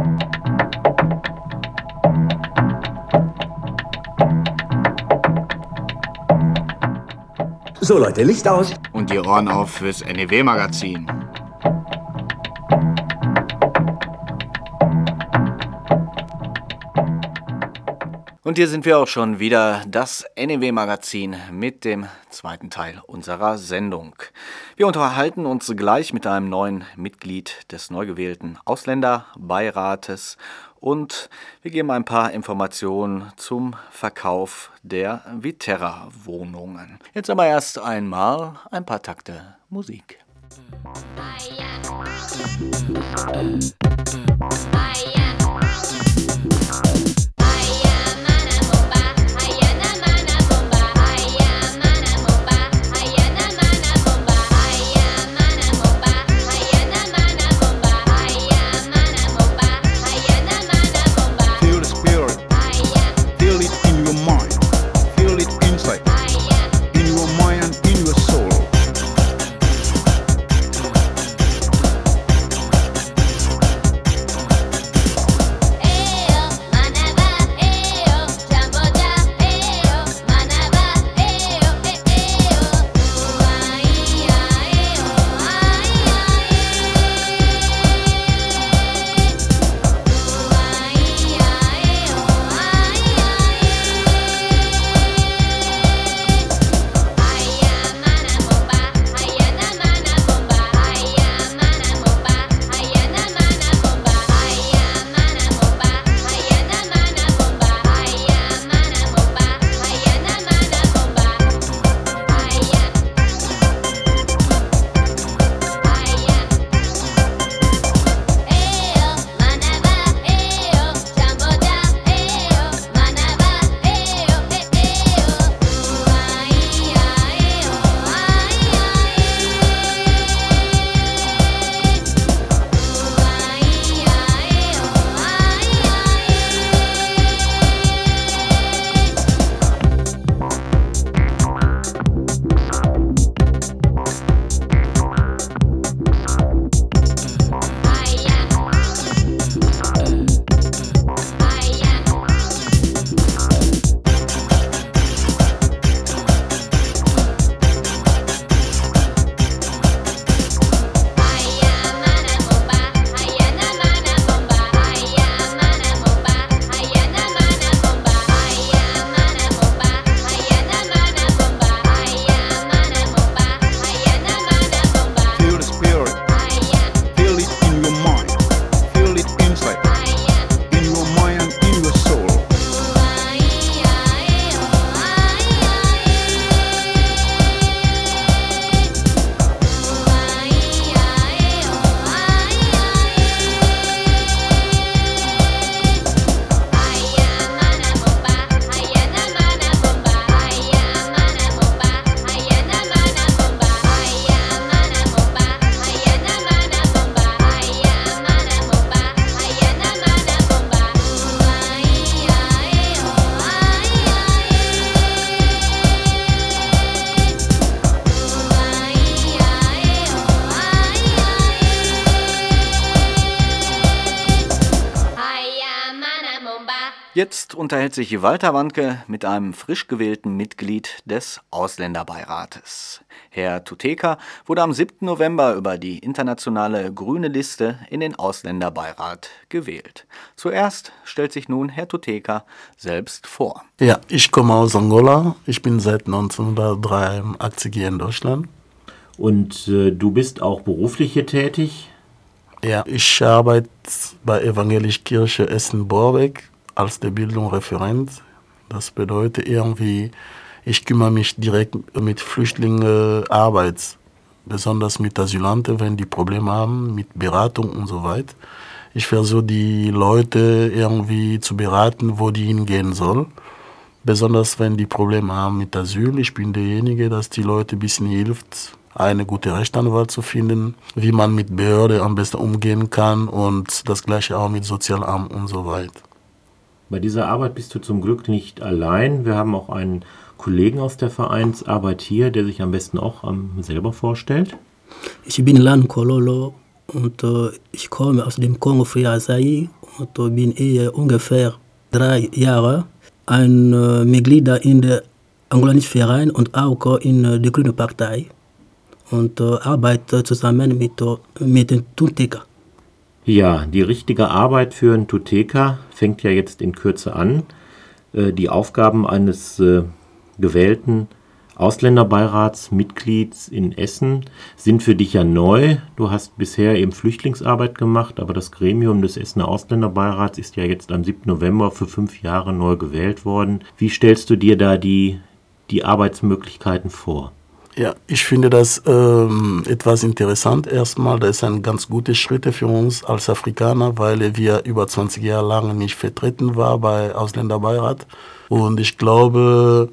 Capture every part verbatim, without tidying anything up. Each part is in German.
So Leute, Licht aus. Und die Ohren auf fürs N E W-Magazin. Und hier sind wir auch schon wieder, das N E W-Magazin mit dem zweiten Teil unserer Sendung. Wir unterhalten uns gleich mit einem neuen Mitglied des neu gewählten Ausländerbeirates und wir geben ein paar Informationen zum Verkauf der Viterra-Wohnungen. Jetzt aber erst einmal ein paar Takte Musik. Jetzt unterhält sich Walter Wandke mit einem frisch gewählten Mitglied des Ausländerbeirates. Herr Tuteka wurde am siebten November über die internationale grüne Liste in den Ausländerbeirat gewählt. Zuerst stellt sich nun Herr Tuteka selbst vor. Ja, ich komme aus Angola. Ich bin seit neunzehnhundertdreiundachtzig hier in Deutschland. Und äh, du bist auch beruflich hier tätig? Ja, ich arbeite bei Evangelische Kirche Essen-Borbeck als der Bildung Referent. Das bedeutet irgendwie, ich kümmere mich direkt mit Flüchtlingen Arbeit, besonders mit Asylanten, wenn die Probleme haben, mit Beratung und so weiter. Ich versuche die Leute irgendwie zu beraten, wo die hingehen sollen. Besonders wenn die Probleme haben mit Asyl. Ich bin derjenige, dass die Leute ein bisschen hilft, eine gute Rechtsanwalt zu finden, wie man mit Behörde am besten umgehen kann und das gleiche auch mit Sozialamt und so weiter. Bei dieser Arbeit bist du zum Glück nicht allein. Wir haben auch einen Kollegen aus der Vereinsarbeit hier, der sich am besten auch um, selber vorstellt. Ich bin Lan Kololo und äh, ich komme aus dem Kongo, früher Zaire, und äh, bin hier ungefähr drei Jahre ein äh, Mitglied in der angolanischen Verein und auch in äh, der Grünen Partei und äh, arbeite zusammen mit, äh, mit dem Tuteka. Ja, die richtige Arbeit für einen Tuteka fängt ja jetzt in Kürze an. Äh, die Aufgaben eines äh, gewählten Ausländerbeiratsmitglieds in Essen sind für dich ja neu. Du hast bisher eben Flüchtlingsarbeit gemacht, aber das Gremium des Essener Ausländerbeirats ist ja jetzt am siebten November für fünf Jahre neu gewählt worden. Wie stellst du dir da die, die Arbeitsmöglichkeiten vor? Ja, ich finde das ähm, etwas interessant. Erstmal, das ist ein ganz guter Schritt für uns als Afrikaner, weil wir über zwanzig Jahre lang nicht vertreten waren bei Ausländerbeirat. Und ich glaube,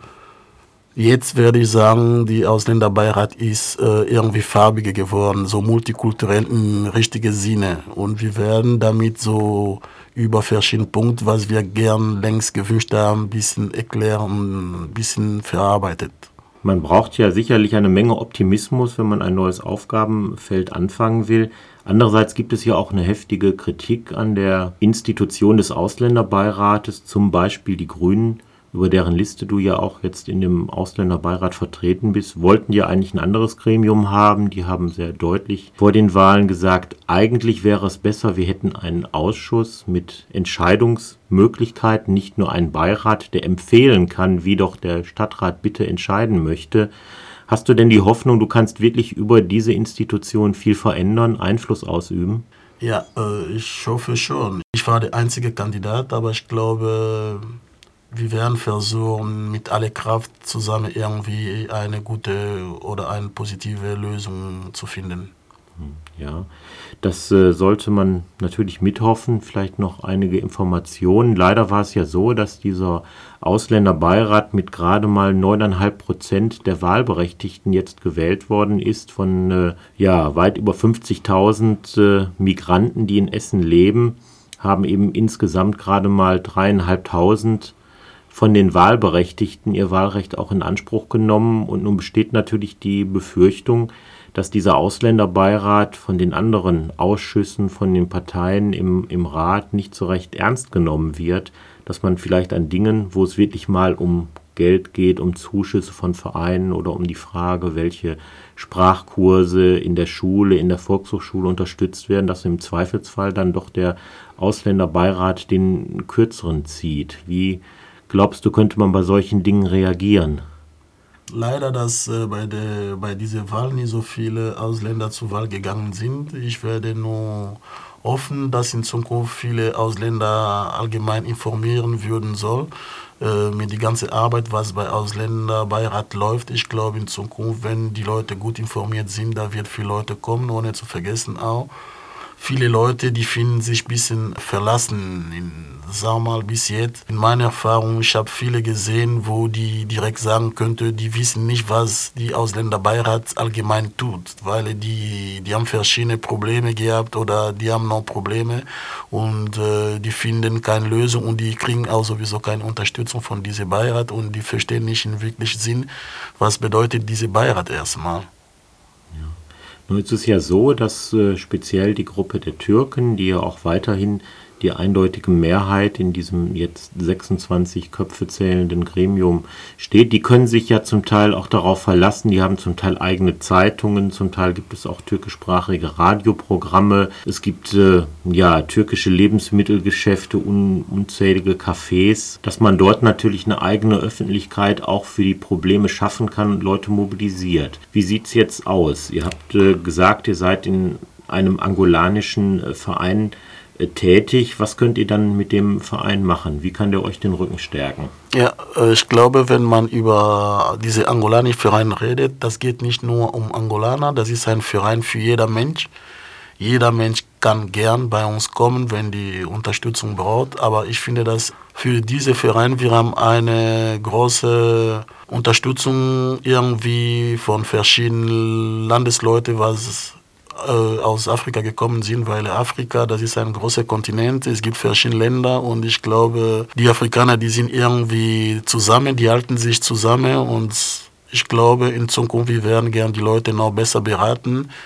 jetzt werde ich sagen, die Ausländerbeirat ist äh, irgendwie farbiger geworden, so multikulturell im richtigen Sinne. Und wir werden damit so über verschiedene Punkte, was wir gern längst gewünscht haben, ein bisschen erklären und ein bisschen verarbeitet. Man braucht ja sicherlich eine Menge Optimismus, wenn man ein neues Aufgabenfeld anfangen will. Andererseits gibt es ja auch eine heftige Kritik an der Institution des Ausländerbeirates, zum Beispiel die Grünen, über deren Liste du ja auch jetzt in dem Ausländerbeirat vertreten bist, wollten ja eigentlich ein anderes Gremium haben. Die haben sehr deutlich vor den Wahlen gesagt, eigentlich wäre es besser, wir hätten einen Ausschuss mit Entscheidungsmöglichkeiten, nicht nur einen Beirat, der empfehlen kann, wie doch der Stadtrat bitte entscheiden möchte. Hast du denn die Hoffnung, du kannst wirklich über diese Institution viel verändern, Einfluss ausüben? Ja, äh, ich hoffe schon. Ich war der einzige Kandidat, aber ich glaube, wir werden versuchen, mit aller Kraft zusammen irgendwie eine gute oder eine positive Lösung zu finden. Ja, das äh, sollte man natürlich mithoffen. Vielleicht noch einige Informationen. Leider war es ja so, dass dieser Ausländerbeirat mit gerade mal neun Komma fünf Prozent der Wahlberechtigten jetzt gewählt worden ist von äh, ja, weit über fünfzigtausend äh, Migranten, die in Essen leben, haben eben insgesamt gerade mal dreieinhalbtausend von den Wahlberechtigten ihr Wahlrecht auch in Anspruch genommen. Und nun besteht natürlich die Befürchtung, dass dieser Ausländerbeirat von den anderen Ausschüssen, von den Parteien im, im Rat nicht so recht ernst genommen wird, dass man vielleicht an Dingen, wo es wirklich mal um Geld geht, um Zuschüsse von Vereinen oder um die Frage, welche Sprachkurse in der Schule, in der Volkshochschule unterstützt werden, dass im Zweifelsfall dann doch der Ausländerbeirat den Kürzeren zieht. Wie glaubst du, könnte man bei solchen Dingen reagieren? Leider, dass äh, bei, der, bei dieser Wahl nicht so viele Ausländer zur Wahl gegangen sind. Ich werde nur hoffen, dass in Zukunft viele Ausländer allgemein informieren würden soll. Äh, mit der ganzen Arbeit, was bei Ausländerbeirat läuft. Ich glaube in Zukunft, wenn die Leute gut informiert sind, da wird viele Leute kommen, ohne zu vergessen auch. Viele Leute, die finden sich ein bisschen verlassen, in, sag mal, bis jetzt. In meiner Erfahrung, ich habe viele gesehen, wo die direkt sagen könnte, die wissen nicht, was die Ausländerbeirat allgemein tut, weil die, die haben verschiedene Probleme gehabt oder die haben noch Probleme und äh, die finden keine Lösung und die kriegen auch sowieso keine Unterstützung von diesem Beirat und die verstehen nicht in wirklich Sinn, was bedeutet dieser Beirat erstmal. Nun ist es ja so, dass äh, speziell die Gruppe der Türken, die ja auch weiterhin die eindeutige Mehrheit in diesem jetzt sechsundzwanzig Köpfe zählenden Gremium steht, die können sich ja zum Teil auch darauf verlassen, die haben zum Teil eigene Zeitungen, zum Teil gibt es auch türkischsprachige Radioprogramme, es gibt äh, ja türkische Lebensmittelgeschäfte, un, unzählige Cafés, dass man dort natürlich eine eigene Öffentlichkeit auch für die Probleme schaffen kann und Leute mobilisiert. Wie sieht es jetzt aus? Ihr habt äh, gesagt, ihr seid in einem angolanischen äh, Verein tätig. Was könnt ihr dann mit dem Verein machen? Wie kann der euch den Rücken stärken? Ja, ich glaube, wenn man über diese angolanischen Verein redet, das geht nicht nur um Angolaner, das ist ein Verein für jeder Mensch. Jeder Mensch kann gern bei uns kommen, wenn die Unterstützung braucht, aber ich finde, dass für diese Verein, wir haben eine große Unterstützung irgendwie von verschiedenen Landesleuten, was aus Afrika gekommen sind, weil Afrika, das ist ein großer Kontinent, es gibt verschiedene Länder und ich glaube, die Afrikaner, die sind irgendwie zusammen, die halten sich zusammen und ich glaube, in Zukunft, wir werden gerne die Leute noch besser beraten,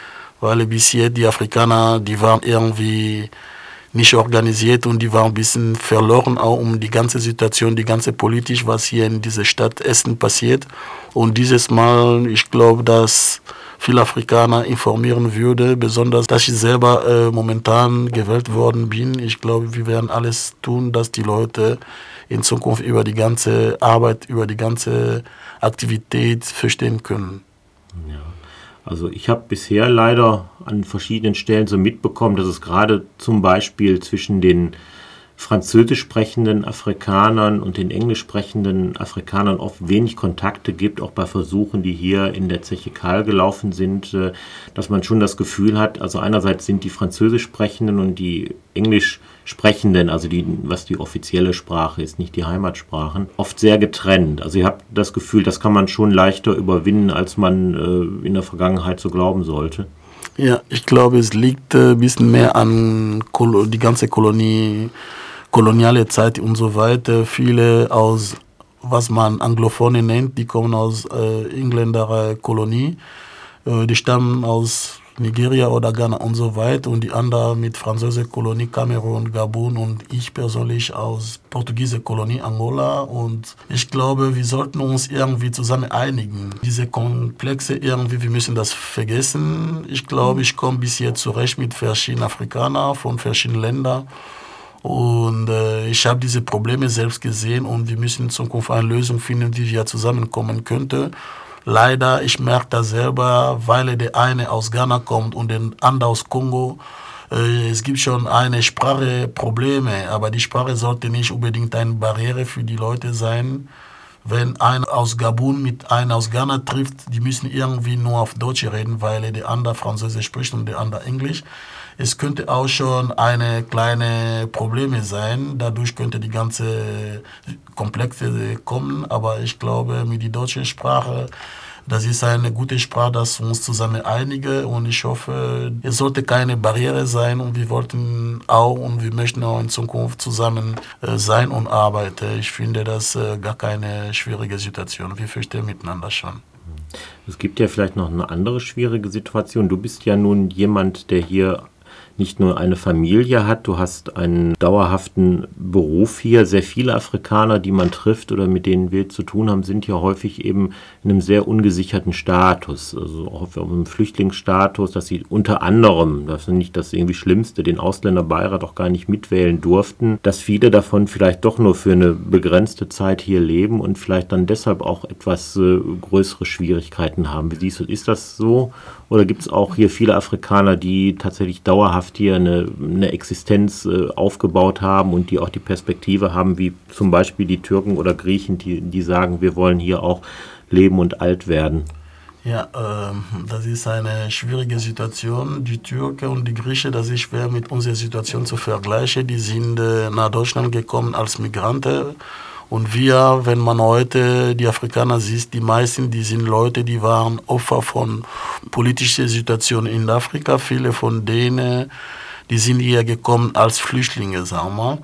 weil bis jetzt die Afrikaner, die waren irgendwie nicht organisiert und die waren ein bisschen verloren auch um die ganze Situation, die ganze politisch, was hier in dieser Stadt Essen passiert. Und dieses Mal, ich glaube, dass viele Afrikaner informieren würde, besonders, dass ich selber äh, momentan gewählt worden bin. Ich glaube, wir werden alles tun, dass die Leute in Zukunft über die ganze Arbeit, über die ganze Aktivität verstehen können. Ja. Also ich habe bisher leider an verschiedenen Stellen so mitbekommen, dass es gerade zum Beispiel zwischen den französisch sprechenden Afrikanern und den englisch sprechenden Afrikanern oft wenig Kontakte gibt, auch bei Versuchen, die hier in der Zeche Karl gelaufen sind, dass man schon das Gefühl hat, also einerseits sind die französisch sprechenden und die englisch sprechenden, also die, was die offizielle Sprache ist, nicht die Heimatsprachen, oft sehr getrennt. Also ihr habt das Gefühl, das kann man schon leichter überwinden, als man äh, in der Vergangenheit so glauben sollte. Ja, ich glaube, es liegt ein äh, bisschen mehr an Kol- die ganze Kolonie, koloniale Zeit und so weiter. Viele aus, was man Anglophone nennt, die kommen aus äh, Engländer Kolonie. Äh, die stammen aus Nigeria oder Ghana und so weiter. Und die anderen mit französischer Kolonie, Kamerun, Gabun und ich persönlich aus portugiesischer Kolonie, Angola. Und ich glaube, wir sollten uns irgendwie zusammen einigen. Diese Komplexe irgendwie, wir müssen das vergessen. Ich glaube, ich komme bis jetzt zurecht mit verschiedenen Afrikanern von verschiedenen Ländern. Und äh, ich habe diese Probleme selbst gesehen und wir müssen in Zukunft eine Lösung finden, wie wir zusammenkommen könnten. Leider, ich merke das selber, weil der eine aus Ghana kommt und der andere aus Kongo. Äh, es gibt schon eine Spracheprobleme, aber die Sprache sollte nicht unbedingt eine Barriere für die Leute sein. Wenn einer aus Gabun mit einem aus Ghana trifft, die müssen irgendwie nur auf Deutsch reden, weil der andere Französisch spricht und der andere Englisch. Es könnte auch schon eine kleine Probleme sein. Dadurch könnte die ganze Komplexe kommen. Aber ich glaube, mit der deutschen Sprache, das ist eine gute Sprache, dass wir uns zusammen einigen. Und ich hoffe, es sollte keine Barriere sein. Und wir wollten auch und wir möchten auch in Zukunft zusammen sein und arbeiten. Ich finde das gar keine schwierige Situation. Wir verstehen miteinander schon. Es gibt ja vielleicht noch eine andere schwierige Situation. Du bist ja nun jemand, der hier nicht nur eine Familie hat, du hast einen dauerhaften Beruf hier. Sehr viele Afrikaner, die man trifft oder mit denen wir zu tun haben, sind ja häufig eben in einem sehr ungesicherten Status, also auch im Flüchtlingsstatus, dass sie unter anderem, das ist nicht das irgendwie Schlimmste, den Ausländerbeirat auch gar nicht mitwählen durften, dass viele davon vielleicht doch nur für eine begrenzte Zeit hier leben und vielleicht dann deshalb auch etwas äh, größere Schwierigkeiten haben. Wie siehst du, ist das so? Oder gibt es auch hier viele Afrikaner, die tatsächlich dauerhaft hier eine, eine Existenz äh, aufgebaut haben und die auch die Perspektive haben, wie zum Beispiel die Türken oder Griechen, die, die sagen, wir wollen hier auch leben und alt werden? Ja, äh, das ist eine schwierige Situation. Die Türken und die Griechen, das ist schwer mit unserer Situation zu vergleichen. Die sind äh, nach Deutschland gekommen als Migranten. Und wir, wenn man heute die Afrikaner sieht, die meisten, die sind Leute, die waren Opfer von politischen Situationen in Afrika. Viele von denen, die sind hier gekommen als Flüchtlinge, sagen wir.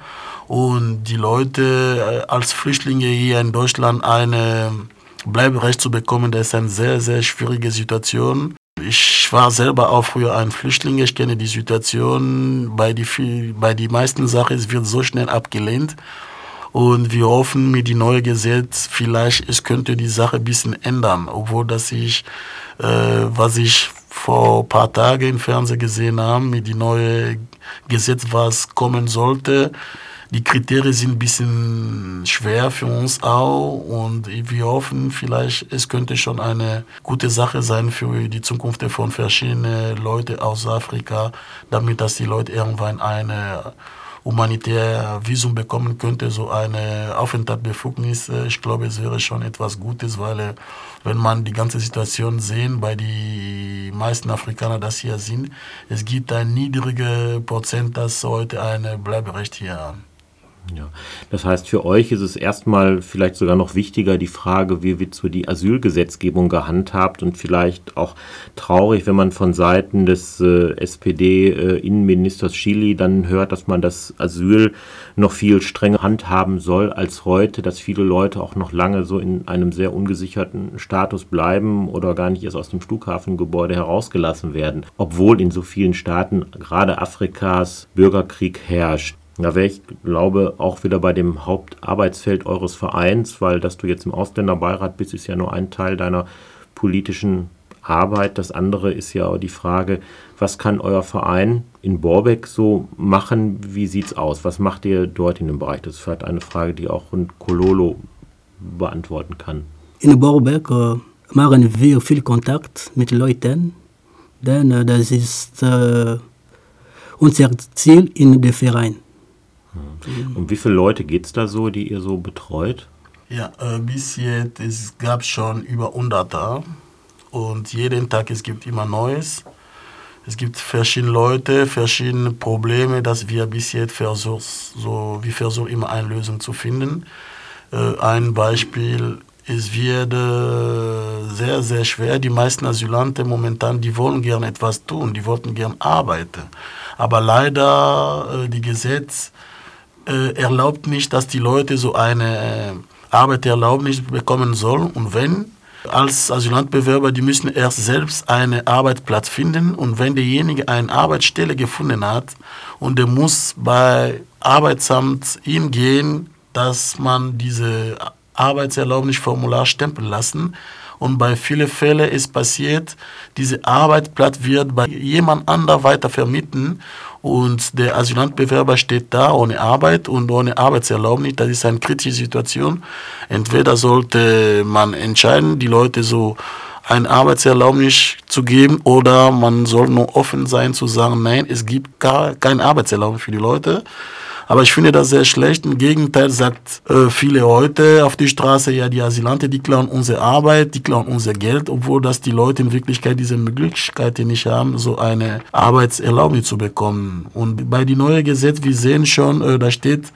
Und die Leute als Flüchtlinge hier in Deutschland eine Bleiberecht zu bekommen, das ist eine sehr, sehr schwierige Situation. Ich war selber auch früher ein Flüchtling, ich kenne die Situation. Bei die, bei die meisten Sachen, es wird so schnell abgelehnt. Und wir hoffen mit dem neuen Gesetz, vielleicht es könnte die Sache ein bisschen ändern, obwohl das ich, äh, was ich vor ein paar Tagen im Fernsehen gesehen habe, mit dem neuen Gesetz, was kommen sollte. Die Kriterien sind ein bisschen schwer für uns auch und wir hoffen vielleicht, es könnte schon eine gute Sache sein für die Zukunft von verschiedenen Leuten aus Afrika, damit dass die Leute irgendwann eine humanitäre Visum bekommen könnte, so eine Aufenthaltsbefugnis. Ich glaube, es wäre schon etwas Gutes, weil wenn man die ganze Situation sehen, bei den meisten Afrikanern, das hier sind, es gibt ein niedriger Prozent, das heute ein Bleiberecht hier haben. Ja, das heißt, für euch ist es erstmal vielleicht sogar noch wichtiger die Frage, wie wird so die Asylgesetzgebung gehandhabt, und vielleicht auch traurig, wenn man von Seiten des äh, S P D-Innenministers äh, Schily dann hört, dass man das Asyl noch viel strenger handhaben soll als heute, dass viele Leute auch noch lange so in einem sehr ungesicherten Status bleiben oder gar nicht erst aus dem Flughafengebäude herausgelassen werden, obwohl in so vielen Staaten, gerade Afrikas, Bürgerkrieg herrscht. Da wäre ich, glaube, auch wieder bei dem Hauptarbeitsfeld eures Vereins, weil dass du jetzt im Ausländerbeirat bist, ist ja nur ein Teil deiner politischen Arbeit. Das andere ist ja auch die Frage, was kann euer Verein in Borbeck so machen? Wie sieht's aus? Was macht ihr dort in dem Bereich? Das ist vielleicht eine Frage, die auch Kololo beantworten kann. In Borbeck äh, machen wir viel Kontakt mit Leuten, denn äh, das ist äh, unser Ziel in dem Verein. Um wie viele Leute geht es da so, die ihr so betreut? Ja, äh, bis jetzt es gab schon über hundert und jeden Tag es gibt immer Neues. Es gibt verschiedene Leute, verschiedene Probleme, dass wir bis jetzt versuchen, so, wir versuchen immer eine Lösung zu finden. Äh, ein Beispiel, es wird äh, sehr, sehr schwer. Die meisten Asylanten momentan, die wollen gerne etwas tun, die wollten gerne arbeiten. Aber leider, äh, die Gesetz äh, erlaubt nicht, dass die Leute so eine äh, Arbeitserlaubnis bekommen sollen. Und wenn, als Asylantbewerber, die müssen erst selbst einen Arbeitsplatz finden. Und wenn derjenige eine Arbeitsstelle gefunden hat und der muss bei Arbeitsamt hingehen, dass man diese Arbeitserlaubnisformular stempeln lassen. Und bei vielen Fällen ist passiert, dieser Arbeitsplatz wird bei jemand anderem weiter vermieten und der Asylantbewerber steht da ohne Arbeit und ohne Arbeitserlaubnis. Das ist eine kritische Situation. Entweder sollte man entscheiden, die Leute so eine Arbeitserlaubnis zu geben, oder man soll nur offen sein zu sagen, nein, es gibt gar keine Arbeitserlaubnis für die Leute. Aber ich finde das sehr schlecht. Im Gegenteil sagt äh, viele heute auf die Straße, ja, die Asylanten, die klauen unsere Arbeit, die klauen unser Geld, obwohl das die Leute in Wirklichkeit diese Möglichkeiten nicht haben, so eine Arbeitserlaubnis zu bekommen. Und bei dem neuen Gesetz, wir sehen schon, äh, da steht,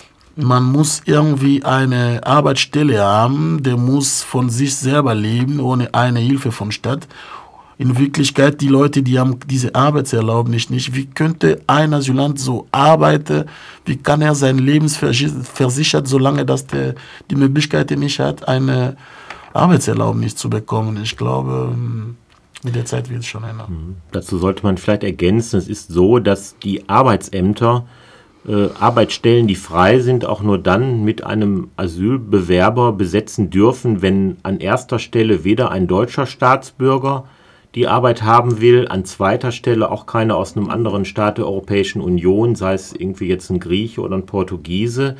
man muss irgendwie eine Arbeitsstelle haben, der muss von sich selber leben, ohne eine Hilfe von Staat. In Wirklichkeit, die Leute, die haben diese Arbeitserlaubnis nicht. Wie könnte ein Asylant so arbeiten? Wie kann er sein Leben versichern, solange dass der die Möglichkeit nicht hat, eine Arbeitserlaubnis zu bekommen? Ich glaube, mit der Zeit wird es schon ändern. Mhm. Dazu sollte man vielleicht ergänzen, es ist so, dass die Arbeitsämter äh, Arbeitsstellen, die frei sind, auch nur dann mit einem Asylbewerber besetzen dürfen, wenn an erster Stelle weder ein deutscher Staatsbürger die Arbeit haben will, an zweiter Stelle auch keiner aus einem anderen Staat der Europäischen Union, sei es irgendwie jetzt ein Grieche oder ein Portugiese.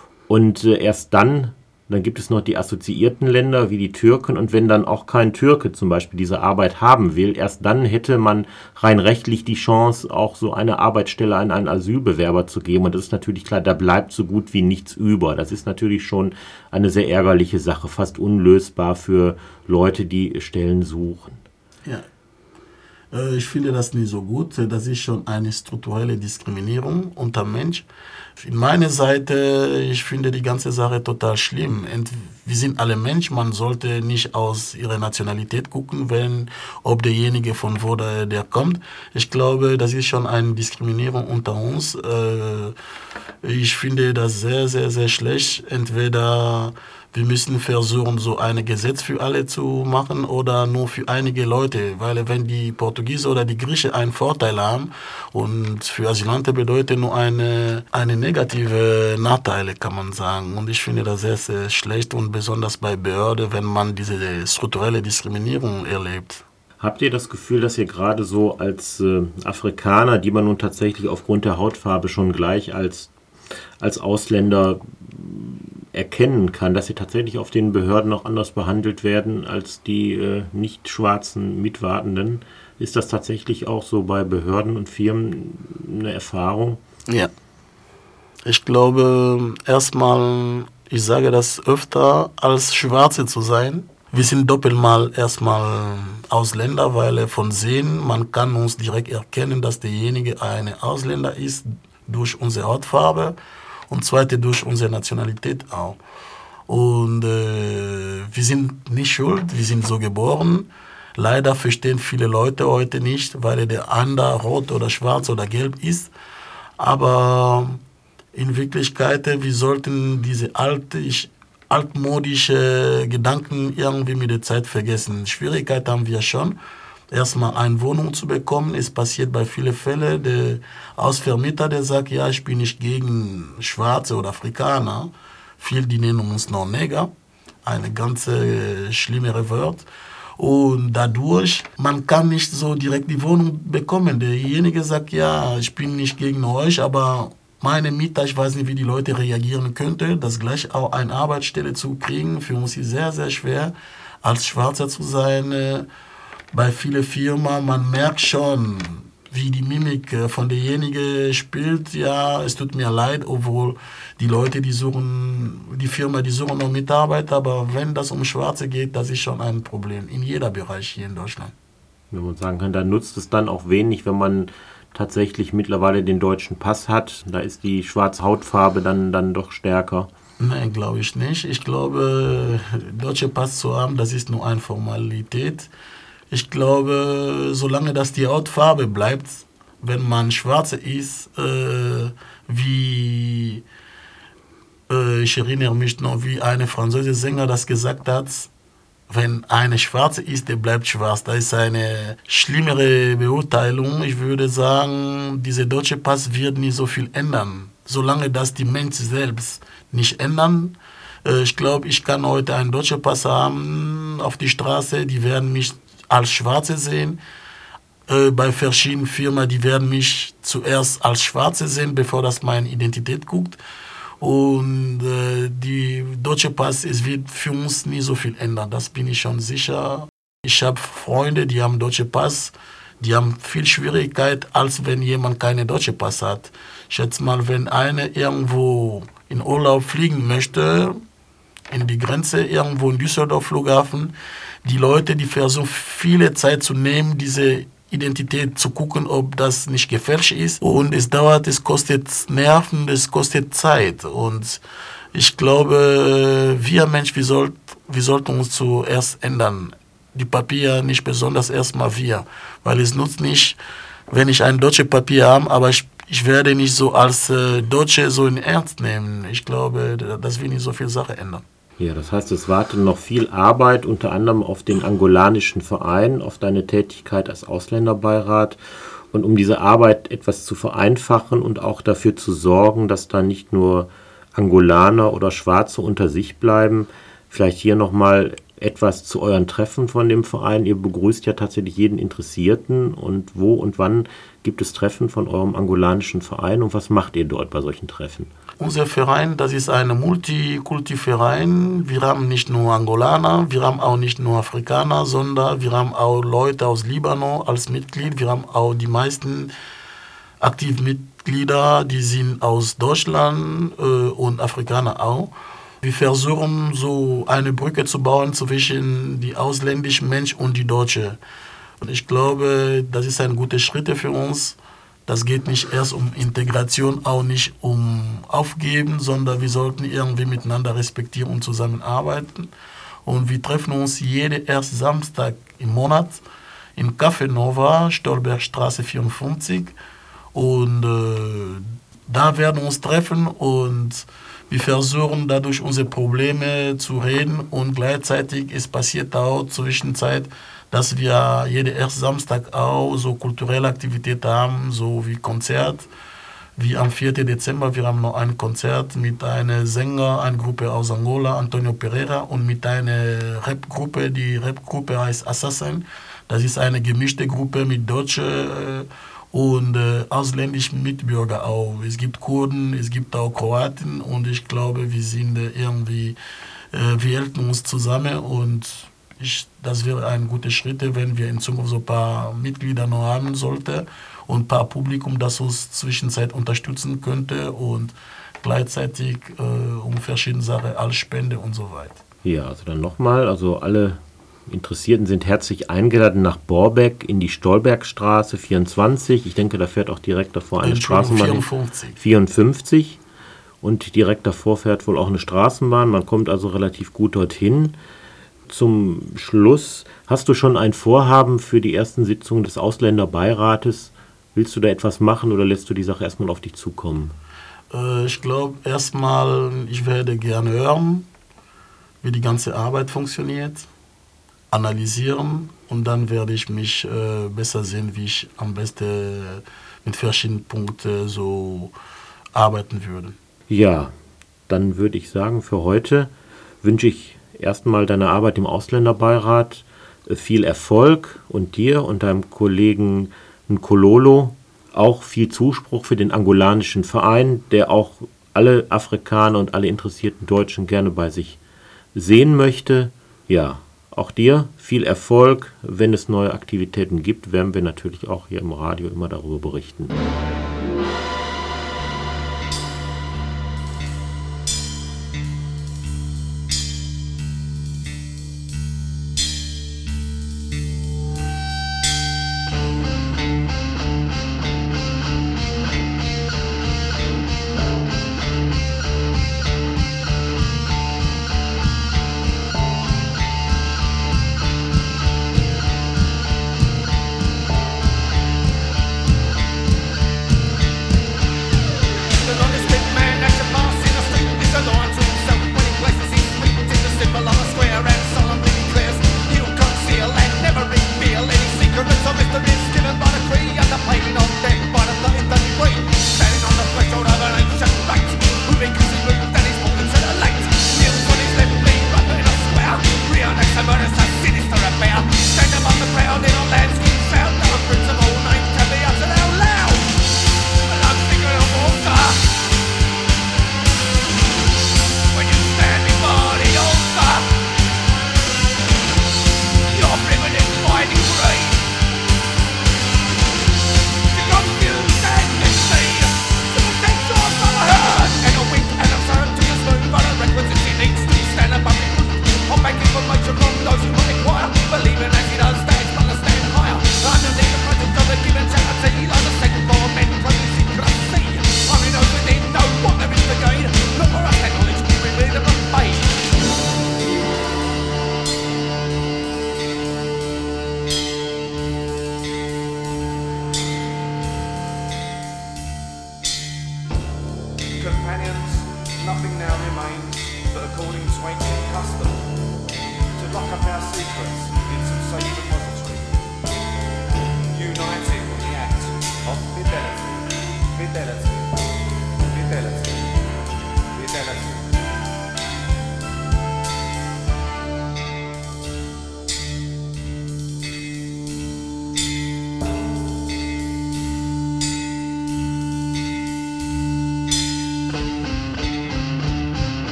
Und äh, erst dann, dann gibt es noch die assoziierten Länder wie die Türken, und wenn dann auch kein Türke zum Beispiel diese Arbeit haben will, erst dann hätte man rein rechtlich die Chance, auch so eine Arbeitsstelle an einen Asylbewerber zu geben. Und das ist natürlich klar, da bleibt so gut wie nichts über. Das ist natürlich schon eine sehr ärgerliche Sache, fast unlösbar für Leute, die Stellen suchen. Ja, ich finde das nicht so gut. Das ist schon eine strukturelle Diskriminierung unter Mensch. In meiner Seite, ich finde die ganze Sache total schlimm. Wir sind alle Menschen, man sollte nicht aus ihrer Nationalität gucken, wenn, ob derjenige von wo der, der kommt. Ich glaube, das ist schon eine Diskriminierung unter uns. Ich finde das sehr, sehr, sehr schlecht. Entweder wir müssen versuchen, so ein Gesetz für alle zu machen oder nur für einige Leute. Weil wenn die Portugiesen oder die Griechen einen Vorteil haben und für Asylanten bedeutet nur eine, eine negative Nachteile, kann man sagen. Und ich finde das sehr, sehr schlecht und besonders bei Behörden, wenn man diese strukturelle Diskriminierung erlebt. Habt ihr das Gefühl, dass ihr gerade so als äh, Afrikaner, die man nun tatsächlich aufgrund der Hautfarbe schon gleich als, als Ausländer erkennen kann, dass sie tatsächlich auf den Behörden noch anders behandelt werden als die äh, nicht schwarzen Mitwartenden? Ist das tatsächlich auch so bei Behörden und Firmen eine Erfahrung? Ja. Ich glaube, erstmal, ich sage das öfter, als Schwarze zu sein. Wir sind doppelt mal erstmal Ausländer, weil von Sehen, man kann uns direkt erkennen, dass derjenige ein Ausländer ist durch unsere Hautfarbe. und zweite durch unsere Nationalität auch. Und äh, wir sind nicht schuld, wir sind so geboren. Leider verstehen viele Leute heute nicht, weil der andere rot oder schwarz oder gelb ist. Aber in Wirklichkeit, wir sollten diese alte, altmodische Gedanken irgendwie mit der Zeit vergessen. Schwierigkeit haben wir schon, erstmal eine Wohnung zu bekommen. Es passiert bei vielen Fällen, der Hausvermieter, der sagt, ja, ich bin nicht gegen Schwarze oder Afrikaner. Viele, die nennen uns noch Neger, eine ganz äh, schlimmere Wort. Und dadurch, man kann nicht so direkt die Wohnung bekommen. Derjenige sagt, ja, ich bin nicht gegen euch, aber meine Mieter, ich weiß nicht, wie die Leute reagieren könnten, das gleich auch eine Arbeitsstelle zu kriegen. Für uns ist sehr, sehr schwer, als Schwarzer zu sein. Bei vielen Firmen, man merkt schon, wie die Mimik von derjenigen spielt. Ja, es tut mir leid, obwohl die Leute, die suchen, die Firma, die suchen noch Mitarbeiter, aber wenn das um Schwarze geht, das ist schon ein Problem in jeder Bereich hier in Deutschland. Wenn man sagen kann, dann nutzt es dann auch wenig, wenn man tatsächlich mittlerweile den deutschen Pass hat. Da ist die schwarze Hautfarbe dann, dann doch stärker. Nein, glaube ich nicht. Ich glaube, deutsche Pass zu haben, das ist nur eine Formalität. Ich glaube, solange das die Hautfarbe bleibt, wenn man Schwarze ist, äh, wie, äh, ich erinnere mich noch, wie eine französische Sänger das gesagt hat, wenn eine Schwarze ist, der bleibt schwarz. Das ist eine schlimmere Beurteilung. Ich würde sagen, dieser deutsche Pass wird nicht so viel ändern, solange das die Menschen selbst nicht ändern. Äh, ich glaube, ich kann heute einen deutschen Pass haben auf die Straße, die werden mich als Schwarze sehen. Äh, bei verschiedenen Firmen, die werden mich zuerst als Schwarze sehen, bevor das meine Identität guckt. Und äh, die deutsche Pass, es wird für uns nie so viel ändern, das bin ich schon sicher. Ich habe Freunde, die haben deutsche Pass, die haben viel Schwierigkeit, als wenn jemand keine deutsche Pass hat. Ich schätze mal, wenn einer irgendwo in Urlaub fliegen möchte, in die Grenze, irgendwo in Düsseldorf Flughafen, die Leute, die versuchen, viele Zeit zu nehmen, diese Identität zu gucken, ob das nicht gefälscht ist. Und es dauert, es kostet Nerven, es kostet Zeit. Und ich glaube, wir Menschen, wir, sollt, wir sollten uns zuerst ändern. Die Papiere nicht besonders erstmal wir. Weil es nutzt nicht, wenn ich ein deutsches Papier habe, aber ich, ich werde nicht so als äh, Deutsche so in Ernst nehmen. Ich glaube, das will nicht so viel Sache ändern. Ja, das heißt, es wartet noch viel Arbeit, unter anderem auf den angolanischen Verein, auf deine Tätigkeit als Ausländerbeirat. Und um diese Arbeit etwas zu vereinfachen und auch dafür zu sorgen, dass da nicht nur Angolaner oder Schwarze unter sich bleiben, vielleicht hier nochmal etwas zu euren Treffen von dem Verein. Ihr begrüßt ja tatsächlich jeden Interessierten. Und wo und wann gibt es Treffen von eurem angolanischen Verein und was macht ihr dort bei solchen Treffen? Unser Verein, das ist ein Multikulti-Verein. Wir haben nicht nur Angolaner, wir haben auch nicht nur Afrikaner, sondern wir haben auch Leute aus Libanon als Mitglied. Wir haben auch die meisten aktiven Mitglieder, die sind aus Deutschland äh, und Afrikaner auch. Wir versuchen, so eine Brücke zu bauen zwischen die ausländischen Menschen und die Deutschen. Und ich glaube, das ist ein guter Schritt für uns. Das geht nicht erst um Integration, auch nicht um Aufgeben, sondern wir sollten irgendwie miteinander respektieren und zusammenarbeiten. Und wir treffen uns jeden ersten Samstag im Monat im Café Nova, Stolbergstraße vierundfünfzig. Und äh, da werden wir uns treffen und wir versuchen dadurch unsere Probleme zu reden. Und gleichzeitig es passiert auch zwischenzeit, dass wir jeden ersten Samstag auch so kulturelle Aktivitäten haben, so wie Konzert. Wie am vierten Dezember, wir haben noch ein Konzert mit einem Sänger, einer Gruppe aus Angola, Antonio Pereira, und mit einer Rap-Gruppe, die Rap-Gruppe heißt Assassin. Das ist eine gemischte Gruppe mit Deutschen und äh, ausländischen Mitbürgern auch. Es gibt Kurden, es gibt auch Kroaten und ich glaube, wir sind äh, irgendwie, äh, wir halten uns zusammen und Ich, das wäre ein guter Schritt, wenn wir in Zukunft so ein paar Mitglieder noch haben sollten und ein paar Publikum, das uns zwischenzeit unterstützen könnte und gleichzeitig äh, um verschiedene Sachen als Spende und so weiter. Ja, also dann nochmal, also alle Interessierten sind herzlich eingeladen nach Borbeck in die Stolbergstraße vierundzwanzig. Ich denke, da fährt auch direkt davor eine Straßenbahn. vierundfünfzig. vierundfünfzig. und direkt davor fährt wohl auch eine Straßenbahn. Man kommt also relativ gut dorthin. Zum Schluss, hast du schon ein Vorhaben für die ersten Sitzungen des Ausländerbeirates? Willst du da etwas machen oder lässt du die Sache erstmal auf dich zukommen? Äh, ich glaube erstmal, ich werde gerne hören, wie die ganze Arbeit funktioniert, analysieren und dann werde ich mich äh, besser sehen, wie ich am besten mit verschiedenen Punkten so arbeiten würde. Ja, dann würde ich sagen, für heute wünsche ich erstmal deiner Arbeit im Ausländerbeirat viel Erfolg und dir und deinem Kollegen Nkololo auch viel Zuspruch für den angolanischen Verein, der auch alle Afrikaner und alle interessierten Deutschen gerne bei sich sehen möchte. Ja, auch dir viel Erfolg. Wenn es neue Aktivitäten gibt, werden wir natürlich auch hier im Radio immer darüber berichten.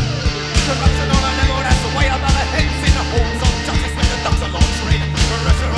Corruption on a level, that's the way above our heads in the halls of justice when the ducks are launch read.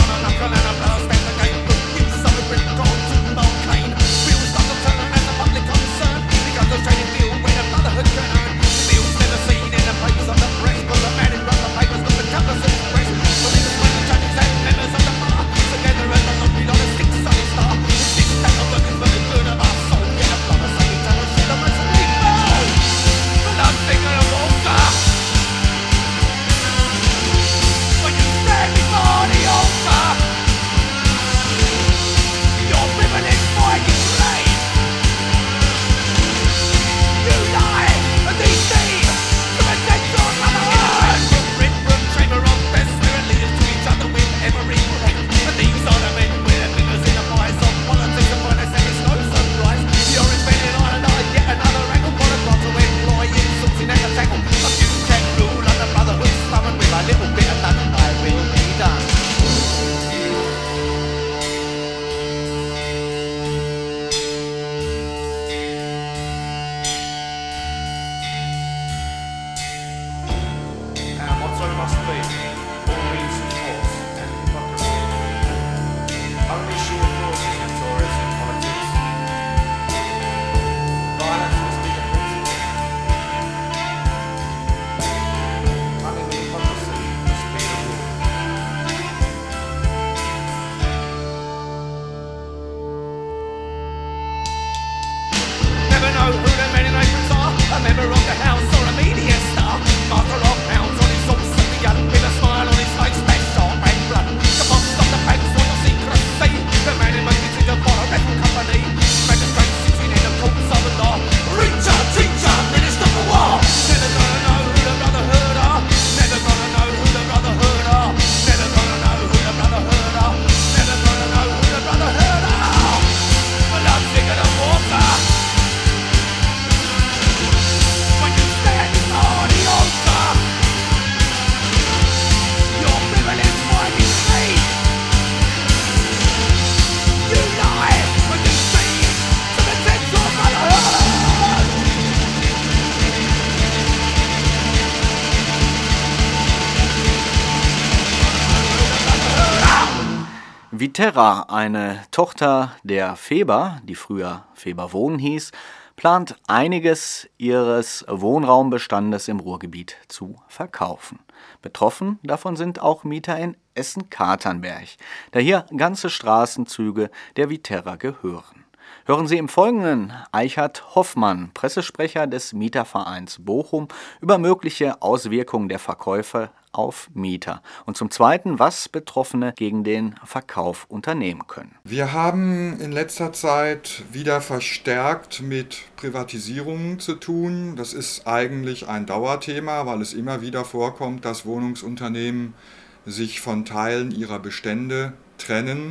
Viterra, eine Tochter der Feber, die früher Feber Wohnen hieß, plant einiges ihres Wohnraumbestandes im Ruhrgebiet zu verkaufen. Betroffen davon sind auch Mieter in Essen-Katernberg, da hier ganze Straßenzüge der Viterra gehören. Hören Sie im Folgenden Eichhard Hoffmann, Pressesprecher des Mietervereins Bochum, über mögliche Auswirkungen der Verkäufe auf Mieter und zum Zweiten, was Betroffene gegen den Verkauf unternehmen können. Wir haben in letzter Zeit wieder verstärkt mit Privatisierungen zu tun. Das ist eigentlich ein Dauerthema, weil es immer wieder vorkommt, dass Wohnungsunternehmen sich von Teilen ihrer Bestände trennen.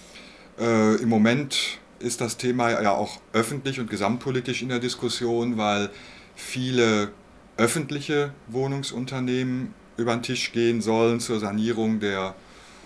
Äh, im Moment ist das Thema ja auch öffentlich und gesamtpolitisch in der Diskussion, weil viele öffentliche Wohnungsunternehmen über den Tisch gehen sollen zur Sanierung der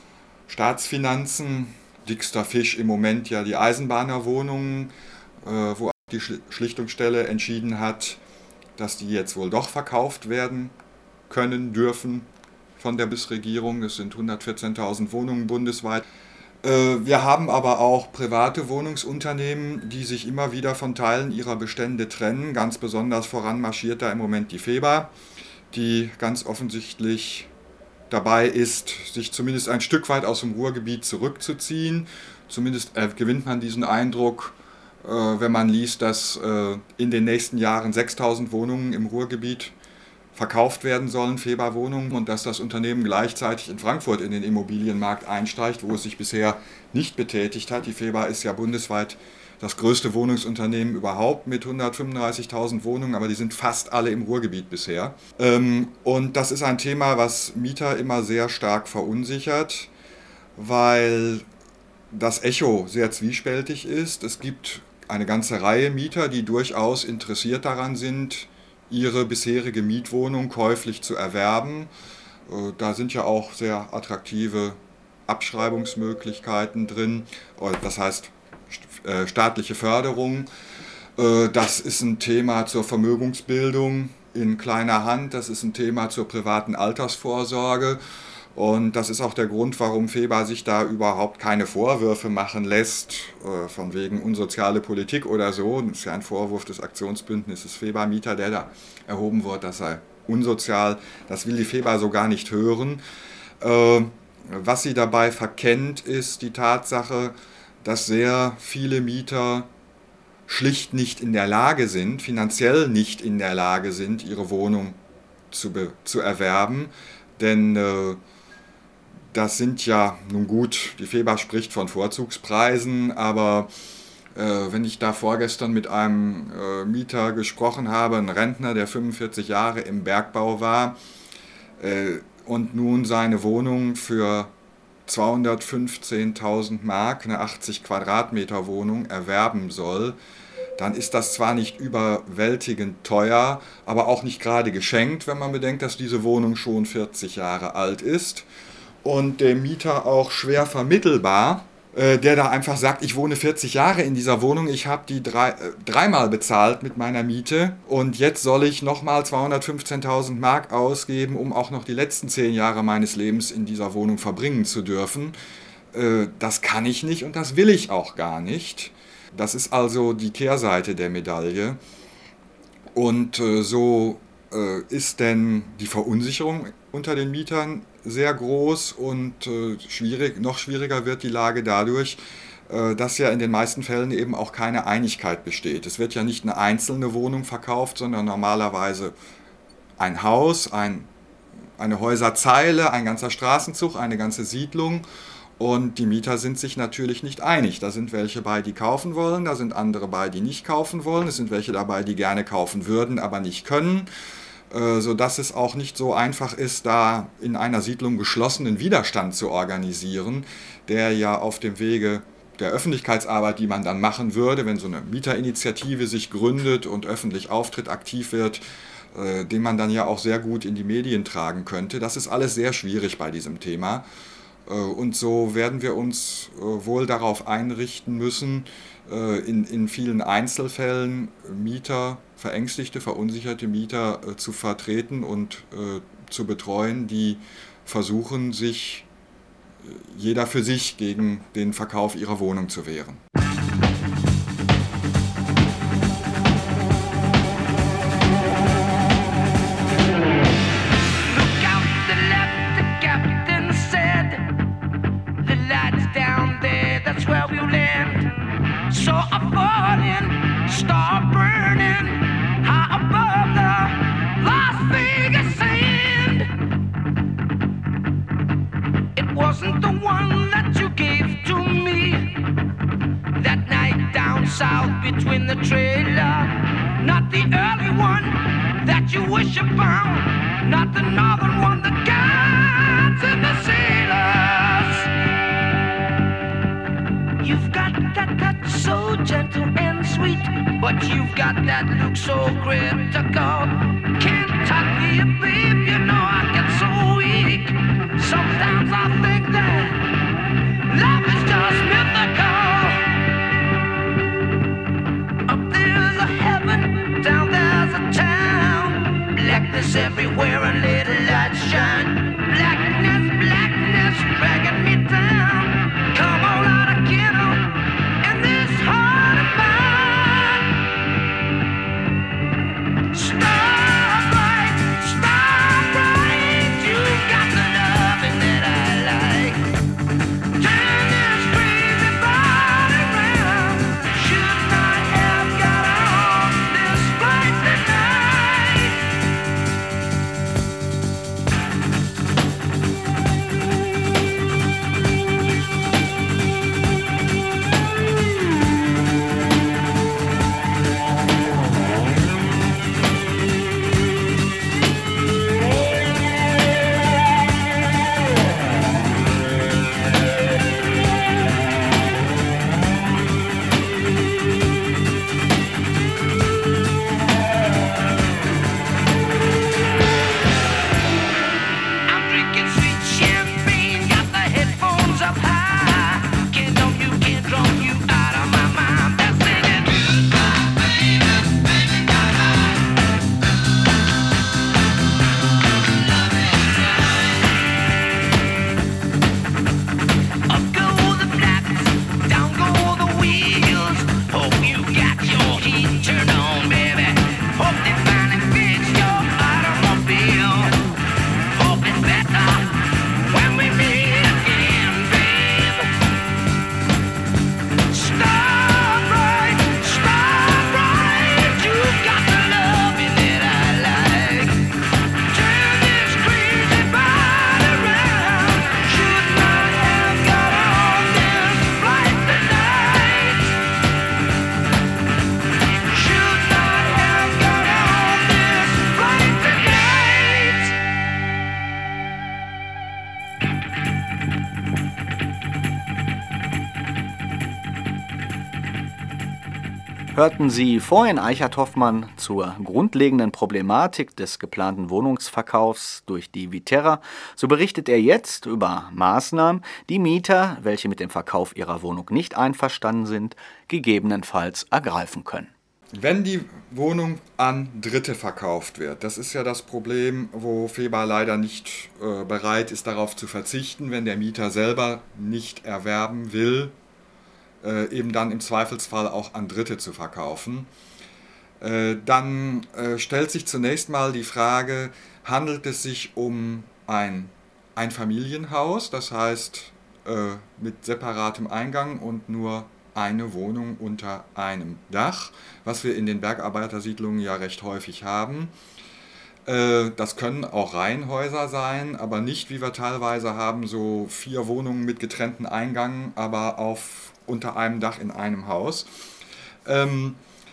Staatsfinanzen. Dickster Fisch im Moment ja die Eisenbahnerwohnungen, äh, wo die Schlichtungsstelle entschieden hat, dass die jetzt wohl doch verkauft werden können, dürfen von der B I S-Regierung. Das sind hundertvierzehntausend Wohnungen bundesweit. Wir haben aber auch private Wohnungsunternehmen, die sich immer wieder von Teilen ihrer Bestände trennen. Ganz besonders voran marschiert da im Moment die Feber, die ganz offensichtlich dabei ist, sich zumindest ein Stück weit aus dem Ruhrgebiet zurückzuziehen. Zumindest äh, gewinnt man diesen Eindruck, äh, wenn man liest, dass äh, in den nächsten Jahren sechstausend Wohnungen im Ruhrgebiet verkauft werden sollen, Feber-Wohnungen, und dass das Unternehmen gleichzeitig in Frankfurt in den Immobilienmarkt einsteigt, wo es sich bisher nicht betätigt hat. Die Feber ist ja bundesweit das größte Wohnungsunternehmen überhaupt mit hundertfünfunddreißigtausend Wohnungen, aber die sind fast alle im Ruhrgebiet bisher. Und das ist ein Thema, was Mieter immer sehr stark verunsichert, weil das Echo sehr zwiespältig ist. Es gibt eine ganze Reihe Mieter, die durchaus interessiert daran sind, ihre bisherige Mietwohnung käuflich zu erwerben. Da sind ja auch sehr attraktive Abschreibungsmöglichkeiten drin, das heißt staatliche Förderung. Das ist ein Thema zur Vermögensbildung in kleiner Hand, das ist ein Thema zur privaten Altersvorsorge. Und das ist auch der Grund, warum Feber sich da überhaupt keine Vorwürfe machen lässt, äh, von wegen unsoziale Politik oder so. Das ist ja ein Vorwurf des Aktionsbündnisses Feber-Mieter, der da erhoben wird, das sei unsozial. Das will die Feber so gar nicht hören. Äh, was sie dabei verkennt, ist die Tatsache, dass sehr viele Mieter schlicht nicht in der Lage sind, finanziell nicht in der Lage sind, ihre Wohnung zu, be- zu erwerben. Denn äh, das sind ja, nun gut, die Feber spricht von Vorzugspreisen, aber äh, wenn ich da vorgestern mit einem äh, Mieter gesprochen habe, ein Rentner, der fünfundvierzig Jahre im Bergbau war äh, und nun seine Wohnung für zweihundertfünfzehntausend Mark, eine achtzig Quadratmeter Wohnung, erwerben soll, dann ist das zwar nicht überwältigend teuer, aber auch nicht gerade geschenkt, wenn man bedenkt, dass diese Wohnung schon vierzig Jahre alt ist und dem Mieter auch schwer vermittelbar, äh, der da einfach sagt, ich wohne vierzig Jahre in dieser Wohnung, ich habe die drei, äh, dreimal bezahlt mit meiner Miete und jetzt soll ich nochmal zweihundertfünfzehntausend Mark ausgeben, um auch noch die letzten zehn Jahre meines Lebens in dieser Wohnung verbringen zu dürfen. Äh, das kann ich nicht und das will ich auch gar nicht. Das ist also die Kehrseite der Medaille. Und äh, so äh, ist denn die Verunsicherung unter den Mietern sehr groß und äh, schwierig, noch schwieriger wird die Lage dadurch, dass ja in den meisten Fällen eben auch keine Einigkeit besteht. Es wird ja nicht eine einzelne Wohnung verkauft, sondern normalerweise ein Haus, ein, eine Häuserzeile, ein ganzer Straßenzug, eine ganze Siedlung. Und die Mieter sind sich natürlich nicht einig. Da sind welche bei, die kaufen wollen, da sind andere bei, die nicht kaufen wollen. Es sind welche dabei, die gerne kaufen würden, aber nicht können. Sodass es auch nicht so einfach ist, da in einer Siedlung geschlossenen Widerstand zu organisieren, der ja auf dem Wege der Öffentlichkeitsarbeit, die man dann machen würde, wenn so eine Mieterinitiative sich gründet und öffentlich auftritt, aktiv wird, äh, den man dann ja auch sehr gut in die Medien tragen könnte. Das ist alles sehr schwierig bei diesem Thema. Äh, und so werden wir uns äh, wohl darauf einrichten müssen, äh, in, in vielen Einzelfällen Mieter, verängstigte, verunsicherte Mieter äh, zu vertreten und äh, zu betreuen, die versuchen, sich jeder für sich gegen den Verkauf ihrer Wohnung zu wehren. Wasn't the one that you gave to me that night down south between the trailer. Not the early one that you wish upon, not the northern one that guides in the sailors. You've got that touch so gentle and sweet, but you've got that look so critical. Kentucky, babe, you know I get so weak. Sometimes I think that life is just mythical. Up there's a heaven, down there's a town. Blackness everywhere and little light shine. Blackness, blackness dragging me down. Come on out of kennel in this heart of mine. Starbright, starbright, you got the loving that I like. Turn this crazy body round. Should not have got on this flight tonight. I'm drinking sweet champagne, got the headphones up high. Can't dump you, can't drum you out of my mind. They're singing. Up go the flaps, down go the wheels. Hope you got your heat turned on, baby. Hope they finally fix your automobile. Hope it's better when we meet again, babe. Starbright, starbright, you got the loving that I like. Turn this crazy body round. Should not have got on this flight tonight. Should not have got on this flight tonight. Hörten Sie vorhin Eichert Hoffmann zur grundlegenden Problematik des geplanten Wohnungsverkaufs durch die Viterra, so berichtet er jetzt über Maßnahmen, die Mieter, welche mit dem Verkauf ihrer Wohnung nicht einverstanden sind, gegebenenfalls ergreifen können. Wenn die Wohnung an Dritte verkauft wird, das ist ja das Problem, wo Feber leider nicht äh, bereit ist, darauf zu verzichten, wenn der Mieter selber nicht erwerben will, äh, eben dann im Zweifelsfall auch an Dritte zu verkaufen. Äh, dann äh, stellt sich zunächst mal die Frage, handelt es sich um ein Einfamilienhaus, das heißt äh, mit separatem Eingang und nur eine Wohnung unter einem Dach, was wir in den Bergarbeitersiedlungen ja recht häufig haben. Äh, das können auch Reihenhäuser sein, aber nicht, wie wir teilweise haben, so vier Wohnungen mit getrennten Eingang, aber auf, unter einem Dach in einem Haus. Ähm,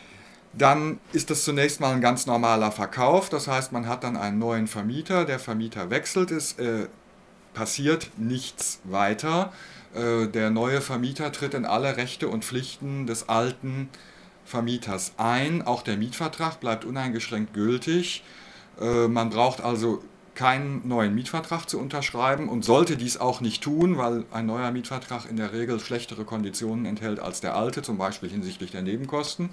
Dann ist das zunächst mal ein ganz normaler Verkauf, das heißt, man hat dann einen neuen Vermieter, der Vermieter wechselt, es äh, passiert nichts weiter. Äh, der neue Vermieter tritt in alle Rechte und Pflichten des alten Vermieters ein, auch der Mietvertrag bleibt uneingeschränkt gültig. Äh, man braucht also keinen neuen Mietvertrag zu unterschreiben und sollte dies auch nicht tun, weil ein neuer Mietvertrag in der Regel schlechtere Konditionen enthält als der alte, zum Beispiel hinsichtlich der Nebenkosten.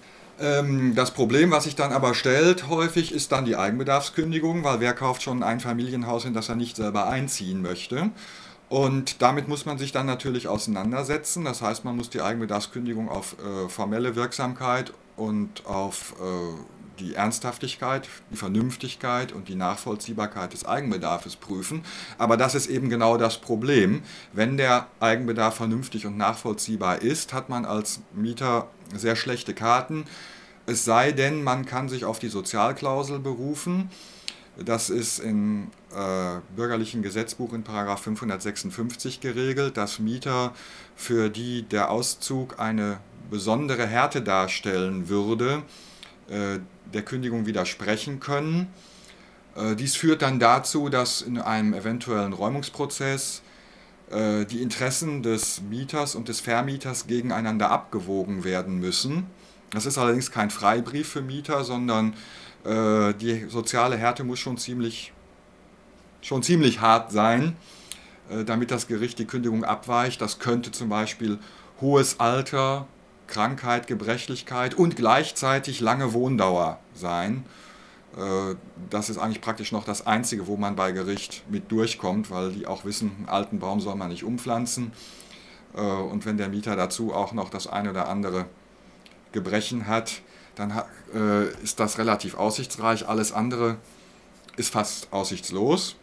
Das Problem, was sich dann aber stellt, häufig ist dann die Eigenbedarfskündigung, weil wer kauft schon ein Familienhaus, in das er nicht selber einziehen möchte. Und damit muss man sich dann natürlich auseinandersetzen. Das heißt, man muss die Eigenbedarfskündigung auf äh, formelle Wirksamkeit und auf äh, die Ernsthaftigkeit, die Vernünftigkeit und die Nachvollziehbarkeit des Eigenbedarfes prüfen. Aber das ist eben genau das Problem. Wenn der Eigenbedarf vernünftig und nachvollziehbar ist, hat man als Mieter sehr schlechte Karten. Es sei denn, man kann sich auf die Sozialklausel berufen. Das ist im äh, bürgerlichen Gesetzbuch in Paragraph fünfhundertsechsundfünfzig geregelt, dass Mieter, für die der Auszug eine besondere Härte darstellen würde, äh, der Kündigung widersprechen können. Äh, dies führt dann dazu, dass in einem eventuellen Räumungsprozess äh, die Interessen des Mieters und des Vermieters gegeneinander abgewogen werden müssen. Das ist allerdings kein Freibrief für Mieter, sondern äh, die soziale Härte muss schon ziemlich, schon ziemlich hart sein, äh, damit das Gericht die Kündigung abweicht. Das könnte zum Beispiel hohes Alter, Krankheit, Gebrechlichkeit und gleichzeitig lange Wohndauer sein. Äh, das ist eigentlich praktisch noch das Einzige, wo man bei Gericht mit durchkommt, weil die auch wissen, einen alten Baum soll man nicht umpflanzen. Äh, und wenn der Mieter dazu auch noch das eine oder andere Gebrechen hat, dann äh, ist das relativ aussichtsreich. Alles andere ist fast aussichtslos.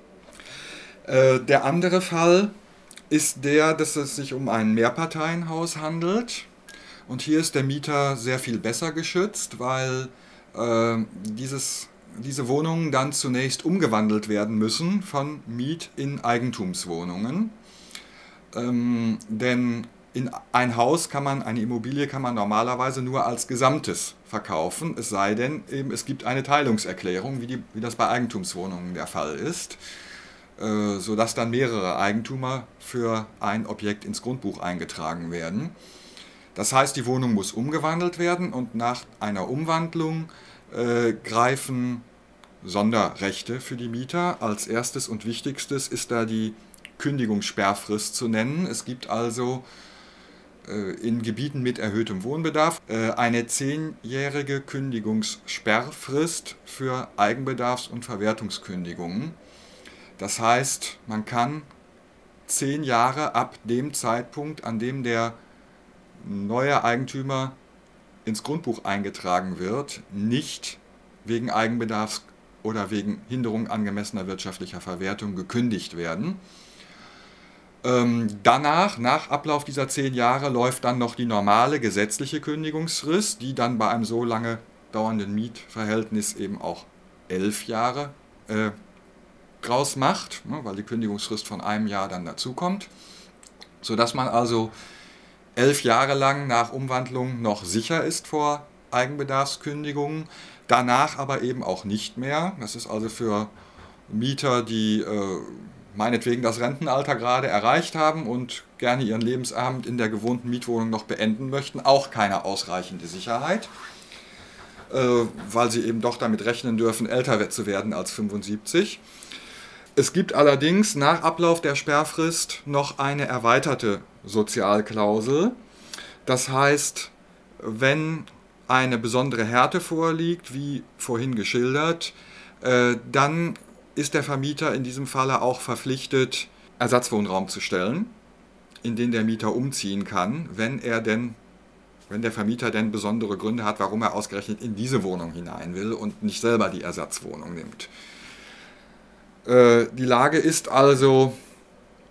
Äh, der andere Fall ist der, dass es sich um ein Mehrparteienhaus handelt. Und hier ist der Mieter sehr viel besser geschützt, weil äh, dieses, diese Wohnungen dann zunächst umgewandelt werden müssen von Miet- in Eigentumswohnungen. Ähm, denn in ein Haus kann man, eine Immobilie kann man normalerweise nur als Gesamtes verkaufen, es sei denn, eben, es gibt eine Teilungserklärung, wie, die, wie das bei Eigentumswohnungen der Fall ist, äh, sodass dann mehrere Eigentümer für ein Objekt ins Grundbuch eingetragen werden. Das heißt, die Wohnung muss umgewandelt werden und nach einer Umwandlung äh, greifen Sonderrechte für die Mieter. Als erstes und wichtigstes ist da die Kündigungssperrfrist zu nennen. Es gibt also in Gebieten mit erhöhtem Wohnbedarf eine zehnjährige Kündigungssperrfrist für Eigenbedarfs- und Verwertungskündigungen. Das heißt, man kann zehn Jahre ab dem Zeitpunkt, an dem der neue Eigentümer ins Grundbuch eingetragen wird, nicht wegen Eigenbedarfs- oder wegen Hinderung angemessener wirtschaftlicher Verwertung gekündigt werden. Ähm, danach, nach Ablauf dieser zehn Jahre, läuft dann noch die normale gesetzliche Kündigungsfrist, die dann bei einem so lange dauernden Mietverhältnis eben auch elf Jahre äh, draus macht, ne, weil die Kündigungsfrist von einem Jahr dann dazukommt, sodass man also elf Jahre lang nach Umwandlung noch sicher ist vor Eigenbedarfskündigungen, danach aber eben auch nicht mehr. Das ist also für Mieter, die äh, meinetwegen das Rentenalter gerade erreicht haben und gerne ihren Lebensabend in der gewohnten Mietwohnung noch beenden möchten, auch keine ausreichende Sicherheit, äh, weil sie eben doch damit rechnen dürfen, älter zu werden als fünfundsiebzig. Es gibt allerdings nach Ablauf der Sperrfrist noch eine erweiterte Sozialklausel. Das heißt, wenn eine besondere Härte vorliegt, wie vorhin geschildert, äh, dann ist der Vermieter in diesem Falle auch verpflichtet, Ersatzwohnraum zu stellen, in den der Mieter umziehen kann, wenn er denn, wenn der Vermieter denn besondere Gründe hat, warum er ausgerechnet in diese Wohnung hinein will und nicht selber die Ersatzwohnung nimmt. Äh, die Lage ist also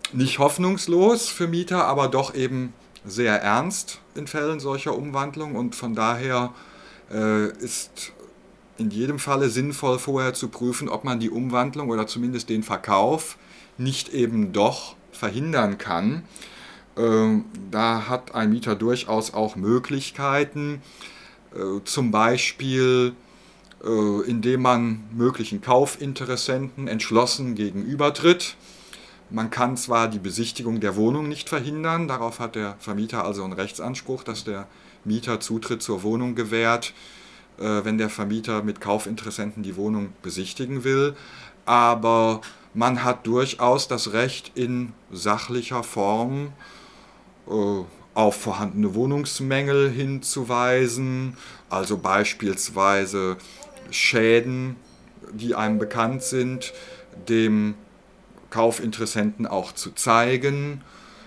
nicht hoffnungslos für Mieter, aber doch eben sehr ernst in Fällen solcher Umwandlung. Und von daher äh, ist in jedem Falle sinnvoll, vorher zu prüfen, ob man die Umwandlung oder zumindest den Verkauf nicht eben doch verhindern kann. Äh, da hat ein Mieter durchaus auch Möglichkeiten, äh, zum Beispiel äh, indem man möglichen Kaufinteressenten entschlossen gegenübertritt. Man kann zwar die Besichtigung der Wohnung nicht verhindern, darauf hat der Vermieter also einen Rechtsanspruch, dass der Mieter Zutritt zur Wohnung gewährt, äh, wenn der Vermieter mit Kaufinteressenten die Wohnung besichtigen will, aber man hat durchaus das Recht, in sachlicher Form äh, auf vorhandene Wohnungsmängel hinzuweisen, also beispielsweise Schäden, die einem bekannt sind, dem Kaufinteressenten auch zu zeigen.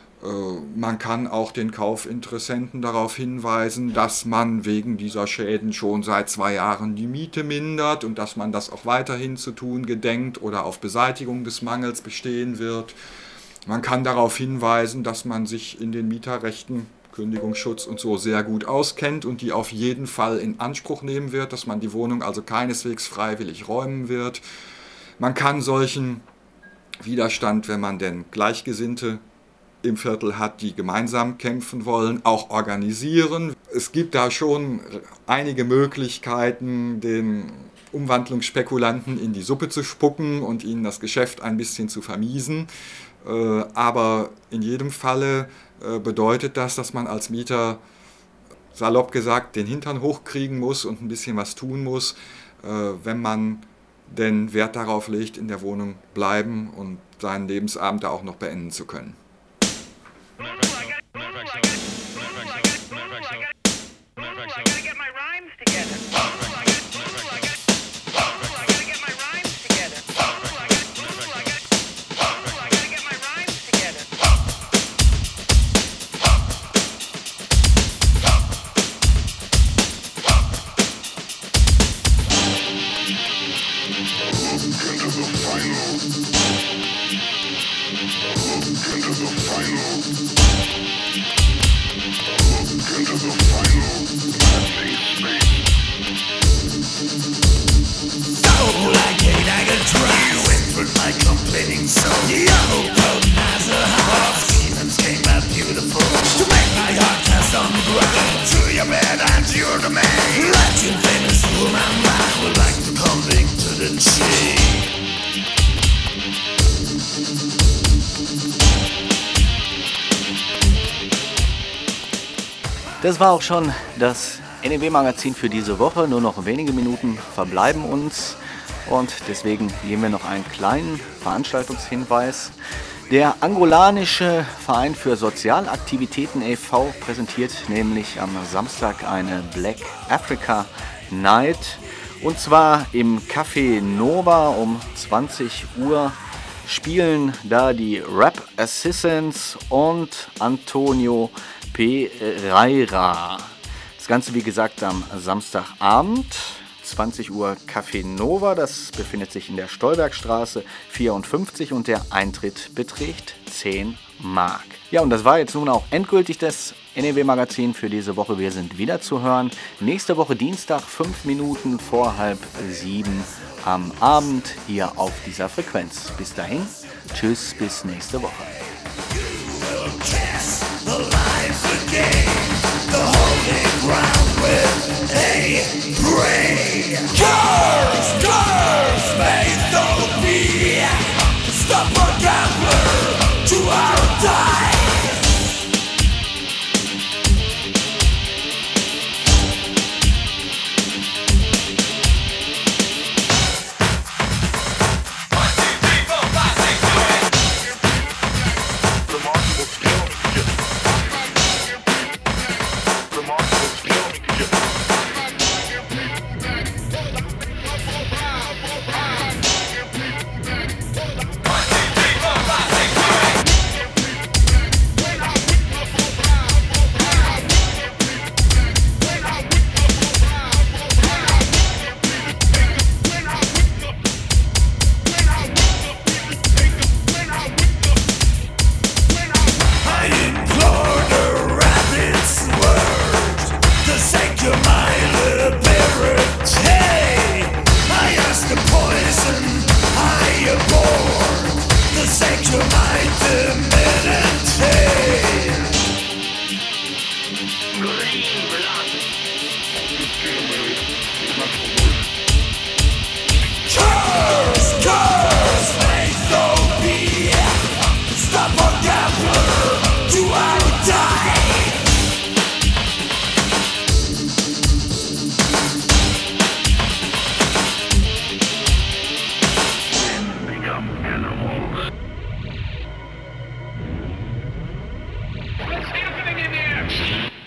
Man kann auch den Kaufinteressenten darauf hinweisen, dass man wegen dieser Schäden schon seit zwei Jahren die Miete mindert und dass man das auch weiterhin zu tun gedenkt oder auf Beseitigung des Mangels bestehen wird. Man kann darauf hinweisen, dass man sich in den Mieterrechten, Kündigungsschutz und so sehr gut auskennt und die auf jeden Fall in Anspruch nehmen wird, dass man die Wohnung also keineswegs freiwillig räumen wird. Man kann solchen Widerstand, wenn man denn Gleichgesinnte im Viertel hat, die gemeinsam kämpfen wollen, auch organisieren. Es gibt da schon einige Möglichkeiten, den Umwandlungsspekulanten in die Suppe zu spucken und ihnen das Geschäft ein bisschen zu vermiesen. Aber in jedem Falle bedeutet das, dass man als Mieter, salopp gesagt, den Hintern hochkriegen muss und ein bisschen was tun muss, wenn man denn Wert darauf legt, in der Wohnung bleiben und seinen Lebensabend da auch noch beenden zu können. Das war auch schon das N E W-Magazin für diese Woche. Nur noch wenige Minuten verbleiben uns und deswegen geben wir noch einen kleinen Veranstaltungshinweis. Der angolanische Verein für Sozialaktivitäten e V präsentiert nämlich am Samstag eine Black Africa Night und zwar im Café Nova um zwanzig Uhr spielen da die Rap Assassins und Antonio Pereira. Das Ganze wie gesagt am Samstagabend, zwanzig Uhr Café Nova, das befindet sich in der Stolbergstraße vierundfünfzig und der Eintritt beträgt zehn Mark. Ja, und das war jetzt nun auch endgültig das N E W-Magazin für diese Woche. Wir sind wieder zu hören. Nächste Woche Dienstag, fünf Minuten vor halb sieben am Abend hier auf dieser Frequenz. Bis dahin, tschüss, bis nächste Woche. The life again, the holy ground with a brain. Curse, curse, may so be. Stop a gambler to our die. Thank you.